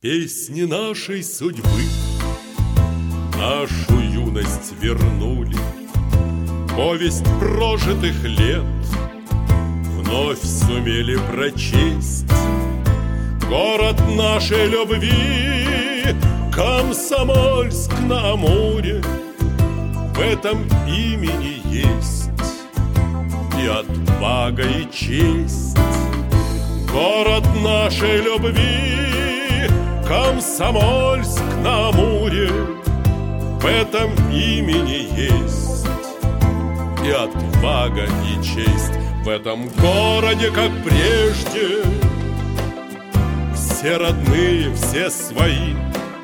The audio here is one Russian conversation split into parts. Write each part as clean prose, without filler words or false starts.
Песни нашей судьбы нашу юность вернули, повесть прожитых лет вновь сумели прочесть. Город нашей любви, Комсомольск-на-Амуре, в этом имени есть и отвага, и честь. Город нашей любви, Комсомольск-на-Амуре, в этом имени есть и отвага, и честь. В этом городе, как прежде, все родные, все свои.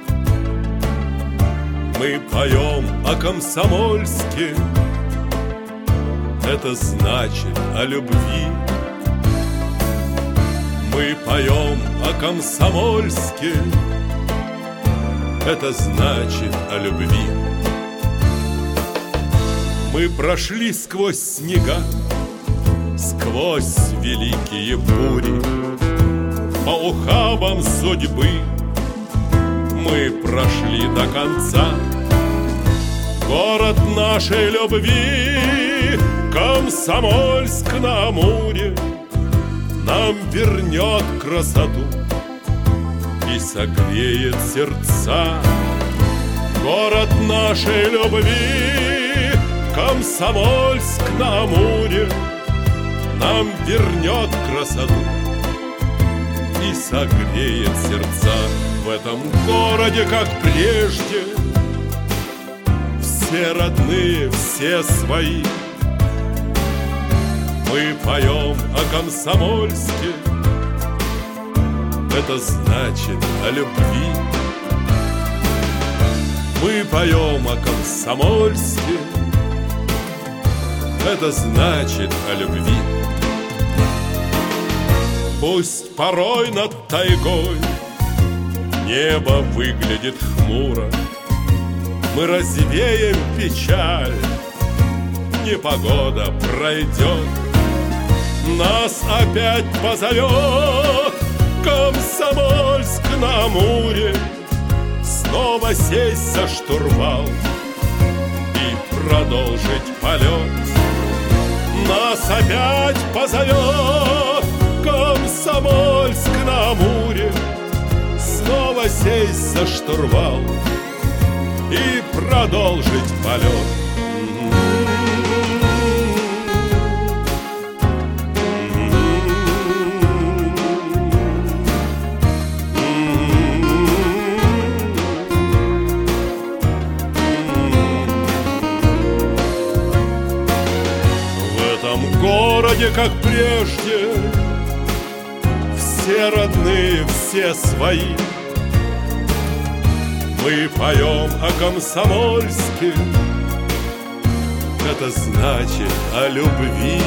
Мы поем о Комсомольске, это значит о любви. Мы поем о Комсомольске, это значит о любви. Мы прошли сквозь снега, сквозь великие бури, по ухабам судьбы мы прошли до конца. Город нашей любви, Комсомольск-на-Амуре, нам вернет красоту и согреет сердца. Город нашей любви, Комсомольск-на-Амуре, нам вернет красоту и согреет сердца. В этом городе, как прежде, все родные, все свои. Мы поем о Комсомольске, это значит о любви. Мы поем о Комсомольске, это значит о любви. Пусть порой над тайгой небо выглядит хмуро, мы развеем печаль, непогода пройдет. Нас опять позовет Комсомольск-на-Амуре, снова сесть за штурвал и продолжить полет. Нас опять позовет Комсомольск-на-Амуре, снова сесть за штурвал и продолжить полет. В этом городе, как прежде, все родные, все свои. Мы поем о Комсомольске, это значит о любви.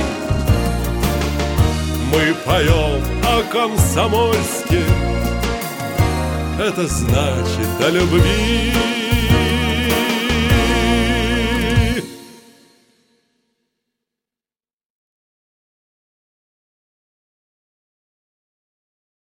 Мы поем о Комсомольске, это значит о любви.